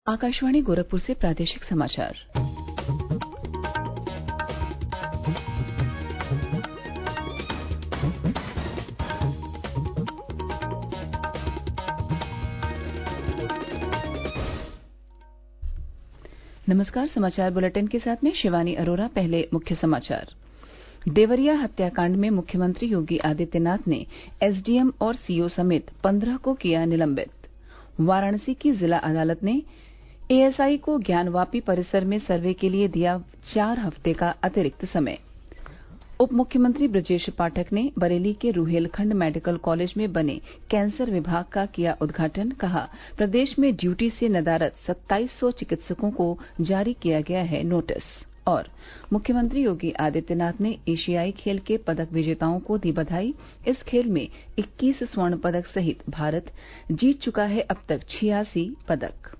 आकाशवाणी गोरखपुर से प्रादेशिक समाचार। नमस्कार। समाचार बुलेटिन के साथ में शिवानी अरोरा। पहले मुख्य समाचार। देवरिया हत्याकांड में मुख्यमंत्री योगी आदित्यनाथ ने एसडीएम और सीओ समेत 15 को किया निलंबित। वाराणसी की जिला अदालत ने एएसआई को ज्ञानवापी परिसर में सर्वे के लिए दिया 4 हफ्ते का अतिरिक्त समय। उप मुख्यमंत्री ब्रजेश पाठक ने बरेली के रुहेलखंड मेडिकल कॉलेज में बने कैंसर विभाग का किया उद्घाटन। कहा, प्रदेश में ड्यूटी से नदारद 2700 चिकित्सकों को जारी किया गया है नोटिस। और मुख्यमंत्री योगी आदित्यनाथ ने एशियाई खेल के पदक विजेताओं को दी बधाई। इस खेल में 21 स्वर्ण पदक सहित भारत जीत चुका है अब तक 86 पदक।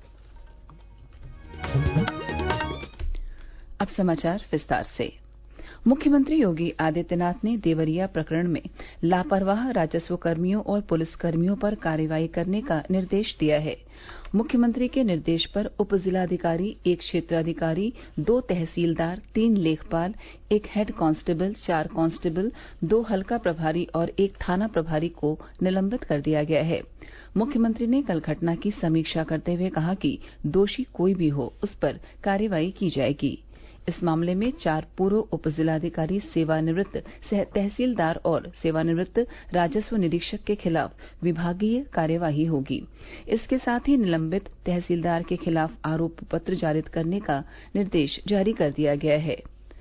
अब समाचार विस्तार से। मुख्यमंत्री योगी आदित्यनाथ ने देवरिया प्रकरण में लापरवाह राजस्व कर्मियों और पुलिसकर्मियों पर कार्रवाई करने का निर्देश दिया है। मुख्यमंत्री के निर्देश पर उप जिलाधिकारी, 1 क्षेत्राधिकारी, 2 तहसीलदार, 3 लेखपाल, 1 हेड कांस्टेबल, 4 कांस्टेबल, 2 हल्का प्रभारी और 1 थाना प्रभारी को निलंबित कर दिया गया है। मुख्यमंत्री ने कल घटना की समीक्षा करते हुए कहा कि दोषी कोई भी हो, उस पर कार्रवाई की जाएगी। इस मामले में 4 पूर्व उप जिलाधिकारी, सेवानिवृत्त तहसीलदार और सेवानिवृत्त राजस्व निरीक्षक के खिलाफ विभागीय कार्यवाही होगी। इसके साथ ही निलंबित तहसीलदार के खिलाफ आरोप पत्र जारी करने का निर्देश जारी कर दिया गया है।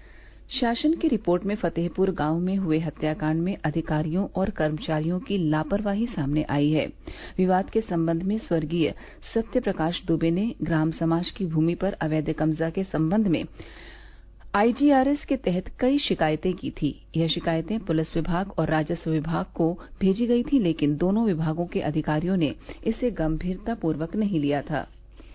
शासन की रिपोर्ट में फतेहपुर गांव में हुए हत्याकांड में अधिकारियों और कर्मचारियों की लापरवाही सामने आई है। विवाद के संबंध में स्वर्गीय सत्य प्रकाश दुबे ने ग्राम समाज की भूमि पर अवैध कब्जा के संबंध में आईजीआरएस के तहत कई शिकायतें की थी। यह शिकायतें पुलिस विभाग और राजस्व विभाग को भेजी गई थी, लेकिन दोनों विभागों के अधिकारियों ने इसे गंभीरतापूर्वक नहीं लिया था।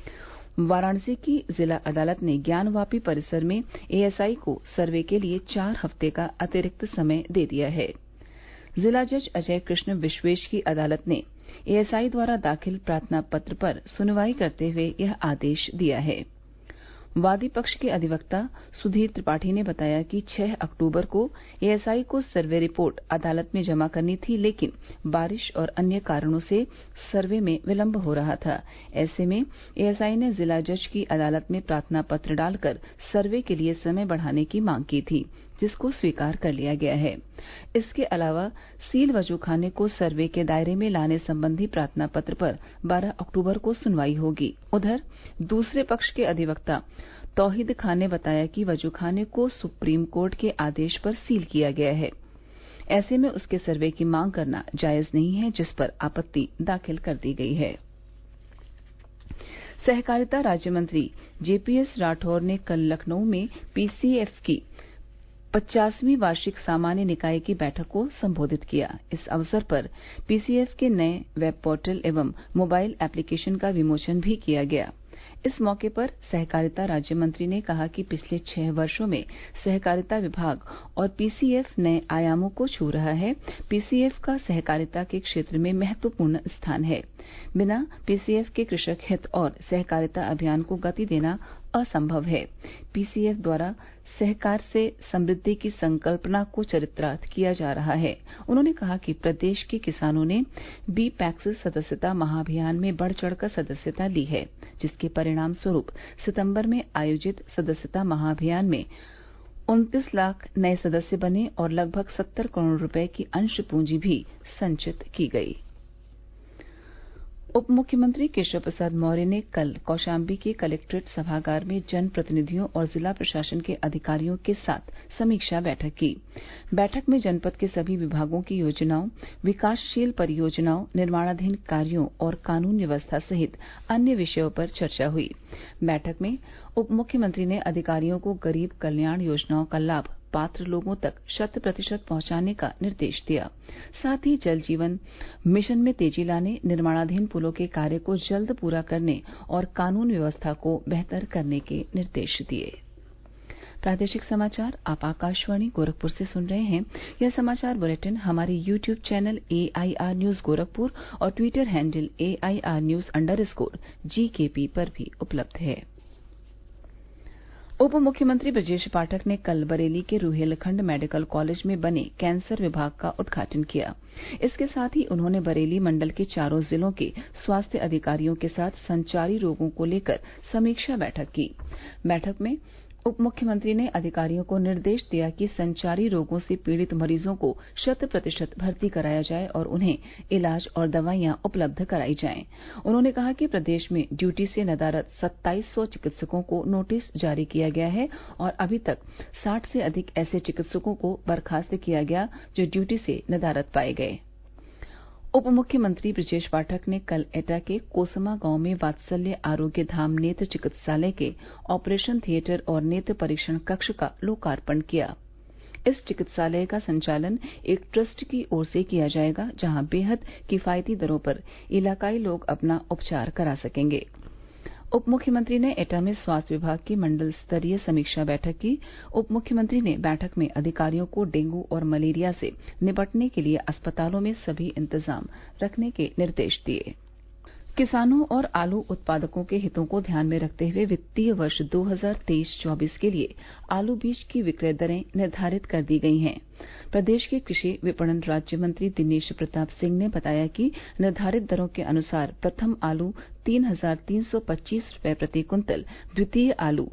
वाराणसी की जिला अदालत ने ज्ञानवापी परिसर में एएसआई को सर्वे के लिए 4 हफ्ते का अतिरिक्त समय दे दिया है। जिला जज अजय कृष्ण विश्वेश की अदालत ने एएसआई द्वारा दाखिल प्रार्थना पत्र पर सुनवाई करते हुए यह आदेश दिया है। वादी पक्ष के अधिवक्ता सुधीर त्रिपाठी ने बताया कि 6 अक्टूबर को एएसआई को सर्वे रिपोर्ट अदालत में जमा करनी थी, लेकिन बारिश और अन्य कारणों से सर्वे में विलंब हो रहा था। ऐसे में एएसआई ने जिला जज की अदालत में प्रार्थना पत्र डालकर सर्वे के लिए समय बढ़ाने की मांग की थी, जिसको स्वीकार कर लिया गया है। इसके अलावा सील वजूखाने को सर्वे के दायरे में लाने संबंधी प्रार्थना पत्र पर 12 अक्टूबर को सुनवाई होगी। उधर दूसरे पक्ष के अधिवक्ता तौहीद खान ने बताया कि वजूखाने को सुप्रीम कोर्ट के आदेश पर सील किया गया है। ऐसे में उसके सर्वे की मांग करना जायज नहीं है, जिस पर आपत्ति दाखिल कर दी गई है। सहकारिता राज्य मंत्री जेपीएस राठौर ने कल लखनऊ में पीसीएफ की 50वीं वार्षिक सामान्य निकाय की बैठक को संबोधित किया। इस अवसर पर पीसीएफ के नए वेब पोर्टल एवं मोबाइल एप्लीकेशन का विमोचन भी किया गया। इस मौके पर सहकारिता राज्य मंत्री ने कहा कि पिछले 6 वर्षों में सहकारिता विभाग और पीसीएफ नए आयामों को छू रहा है। पीसीएफ का सहकारिता के क्षेत्र में महत्वपूर्ण स्थान है। बिना पीसीएफ के कृषक हित और सहकारिता अभियान को गति देना असंभव है। पीसीएफ द्वारा सहकार से समृद्धि की संकल्पना को चरितार्थ किया जा रहा है। उन्होंने कहा कि प्रदेश के किसानों ने बी पैक्स सदस्यता महाअभियान में बढ़ चढ़कर सदस्यता ली है, जिसके परिणाम स्वरूप सितंबर में आयोजित सदस्यता महाअभियान में 29 लाख नए सदस्य बने और लगभग 70 करोड़ रुपए की अंश पूंजी भी संचित की गई। उप मुख्यमंत्री केशव प्रसाद मौर्य ने कल कौशाम्बी के कलेक्ट्रेट सभागार में जनप्रतिनिधियों और जिला प्रशासन के अधिकारियों के साथ समीक्षा बैठक की। बैठक में जनपद के सभी विभागों की योजनाओं, विकासशील परियोजनाओं, निर्माणाधीन कार्यों और कानून व्यवस्था सहित अन्य विषयों पर चर्चा हुई। बैठक में उप मुख्यमंत्री ने अधिकारियों को गरीब कल्याण योजनाओं का लाभ पात्र लोगों तक 100% पहुंचाने का निर्देश दिया। साथ ही जल जीवन मिशन में तेजी लाने, निर्माणाधीन पुलों के कार्य को जल्द पूरा करने और कानून व्यवस्था को बेहतर करने के निर्देश दिए। प्रादेशिक समाचार आप आकाशवाणी गोरखपुर से सुन रहे हैं। यह समाचार बुलेटिन हमारे YouTube channel AIR news Gorakhpur और ट्विटर हैंडल AIR न्यूज_GKP पर भी उपलब्ध है। उप मुख्यमंत्री ब्रजेश पाठक ने कल बरेली के रूहेलखंड मेडिकल कॉलेज में बने कैंसर विभाग का उद्घाटन किया। इसके साथ ही उन्होंने बरेली मंडल के चारों जिलों के स्वास्थ्य अधिकारियों के साथ संचारी रोगों को लेकर समीक्षा बैठक की। बैठक में उप मुख्यमंत्री ने अधिकारियों को निर्देश दिया कि संचारी रोगों से पीड़ित मरीजों को 100% भर्ती कराया जाए और उन्हें इलाज और दवाइयां उपलब्ध कराई जाएं। उन्होंने कहा कि प्रदेश में ड्यूटी से नदारद 2700 चिकित्सकों को नोटिस जारी किया गया है और अभी तक 60 से अधिक ऐसे चिकित्सकों को बर्खास्त किया गया जो ड्यूटी से नदारद पाए गए। उप मुख्यमंत्री ब्रजेश पाठक ने कल एटा के कोसमा गांव में वात्सल्य आरोग्य धाम नेत्र चिकित्सालय के ऑपरेशन थिएटर और नेत्र परीक्षण कक्ष का लोकार्पण किया। इस चिकित्सालय का संचालन एक ट्रस्ट की ओर से किया जाएगा, जहां बेहद किफायती दरों पर इलाकाई लोग अपना उपचार करा सकेंगे। उप मुख्यमंत्री ने एटा में स्वास्थ्य विभाग की मंडल स्तरीय समीक्षा बैठक की। उप मुख्यमंत्री ने बैठक में अधिकारियों को डेंगू और मलेरिया से निपटने के लिए अस्पतालों में सभी इंतजाम रखने के निर्देश दिए। किसानों और आलू उत्पादकों के हितों को ध्यान में रखते हुए वित्तीय वर्ष 2023-24 के लिए आलू बीज की विक्रय दरें निर्धारित कर दी गई हैं। प्रदेश के कृषि विपणन राज्य मंत्री दिनेश प्रताप सिंह ने बताया कि निर्धारित दरों के अनुसार प्रथम आलू 3,325 रुपये प्रति कुंतल, द्वितीय आलू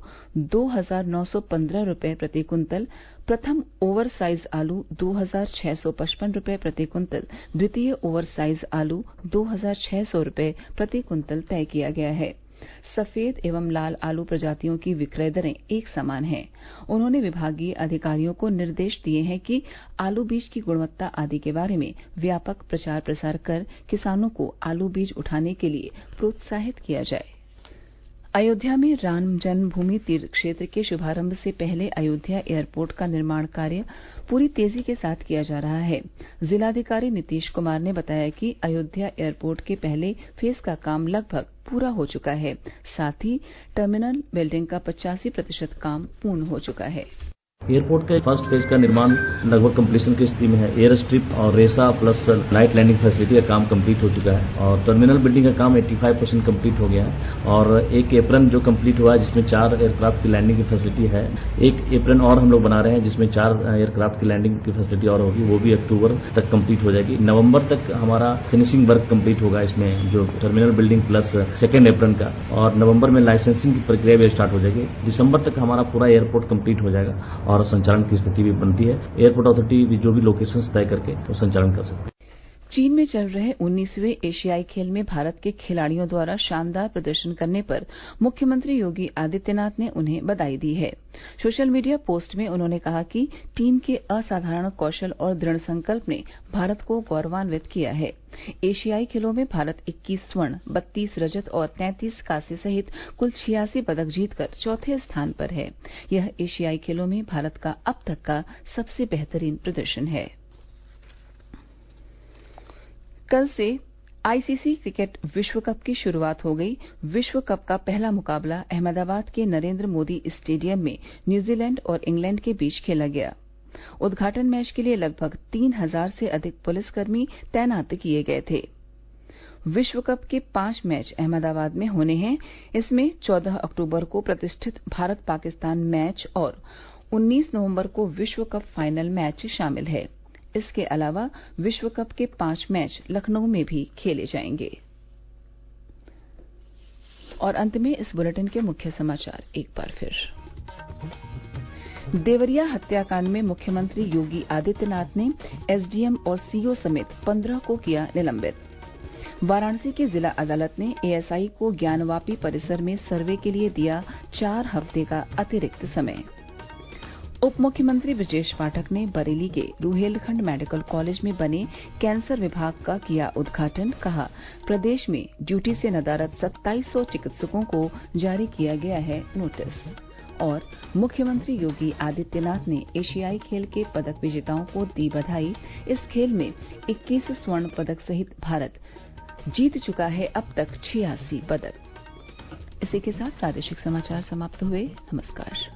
2,915 रुपये प्रति कुंतल, प्रथम ओवर साइज आलू 2,655 रुपये प्रति कुंतल, द्वितीय ओवर साइज आलू 2,600 रुपये प्रति कुंतल तय किया गया है। सफेद एवं लाल आलू प्रजातियों की विक्रय दरें एक समान हैं। उन्होंने विभागीय अधिकारियों को निर्देश दिए हैं कि आलू बीज की गुणवत्ता आदि के बारे में व्यापक प्रचार प्रसार कर किसानों को आलू बीज उठाने के लिए प्रोत्साहित किया जाए। अयोध्या में राम जन्मभूमि तीर्थ क्षेत्र के शुभारंभ से पहले अयोध्या एयरपोर्ट का निर्माण कार्य पूरी तेजी के साथ किया जा रहा है। जिलाधिकारी नीतीश कुमार ने बताया कि अयोध्या एयरपोर्ट के पहले फेज का काम लगभग पूरा हो चुका है। साथ ही टर्मिनल बिल्डिंग का 85% काम पूर्ण हो चुका है। एयरपोर्ट के फर्स्ट फेज का निर्माण लगभग कंप्लीशन की स्थिति में है। एयर स्ट्रिप और रेसा प्लस लाइट लैंडिंग फैसिलिटी का काम कंप्लीट हो चुका है और टर्मिनल बिल्डिंग का काम 85% कंप्लीट हो गया है और एक एप्रन जो कंप्लीट हुआ है जिसमें 4 एयरक्राफ्ट की लैंडिंग की फैसिलिटी है। एक एप्रन और हम लोग बना रहे हैं जिसमें 4 एयरक्राफ्ट की लैंडिंग की फैसिलिटी और होगी, वो भी अक्टूबर तक कंप्लीट हो जाएगी। नवंबर तक हमारा फिनिशिंग वर्क कंप्लीट होगा इसमें जो terminal building plus second apron का, और नवंबर में लाइसेंसिंग की प्रक्रिया भी स्टार्ट हो जाएगी। दिसंबर तक हमारा पूरा एयरपोर्ट कंप्लीट हो जाएगा और संचालन की स्थिति भी बनती है। एयरपोर्ट अथॉरिटी जो भी लोकेशन तय करके वो संचालन कर सकती है। चीन में चल रहे 19वें एशियाई खेल में भारत के खिलाड़ियों द्वारा शानदार प्रदर्शन करने पर मुख्यमंत्री योगी आदित्यनाथ ने उन्हें बधाई दी है। सोशल मीडिया पोस्ट में उन्होंने कहा कि टीम के असाधारण कौशल और दृढ़ संकल्प ने भारत को गौरवान्वित किया है। एशियाई खेलों में भारत 21 स्वर्ण, 32 रजत और 33 कांस्य सहित कुल 86 पदक जीतकर चौथे स्थान पर है। यह एशियाई खेलों में भारत का अब तक का सबसे बेहतरीन प्रदर्शन है। कल से आईसीसी क्रिकेट विश्व कप की शुरुआत हो गई। विश्व कप का पहला मुकाबला अहमदाबाद के नरेंद्र मोदी स्टेडियम में न्यूजीलैंड और इंग्लैंड के बीच खेला गया। उद्घाटन मैच के लिए लगभग 3000 से अधिक पुलिसकर्मी तैनात किए गए थे। विश्व कप के 5 मैच अहमदाबाद में होने हैं। इसमें 14 अक्टूबर को प्रतिष्ठित भारत पाकिस्तान मैच और 19 नवंबर को विश्व कप फाइनल मैच शामिल है। इसके अलावा विश्व कप के 5 मैच लखनऊ में भी खेले जाएंगे। और अंत में इस बुलेटिन के मुख्य समाचार एक बार फिर। देवरिया हत्याकांड में मुख्यमंत्री योगी आदित्यनाथ ने एसडीएम और सीओ समेत 15 को किया निलंबित। वाराणसी की जिला अदालत ने एएसआई को ज्ञानवापी परिसर में सर्वे के लिए दिया 4 हफ्ते का अतिरिक्त समय। उप मुख्यमंत्री ब्रजेश पाठक ने बरेली के रूहेलखंड मेडिकल कॉलेज में बने कैंसर विभाग का किया उद्घाटन। कहा, प्रदेश में ड्यूटी से नदारद 2700 चिकित्सकों को जारी किया गया है नोटिस। और मुख्यमंत्री योगी आदित्यनाथ ने एशियाई खेल के पदक विजेताओं को दी बधाई। इस खेल में 21 स्वर्ण पदक सहित भारत जीत चुका है अब तक 86 पदक। इसी के साथ प्रादेशिक समाचार समाप्त हुए। नमस्कार।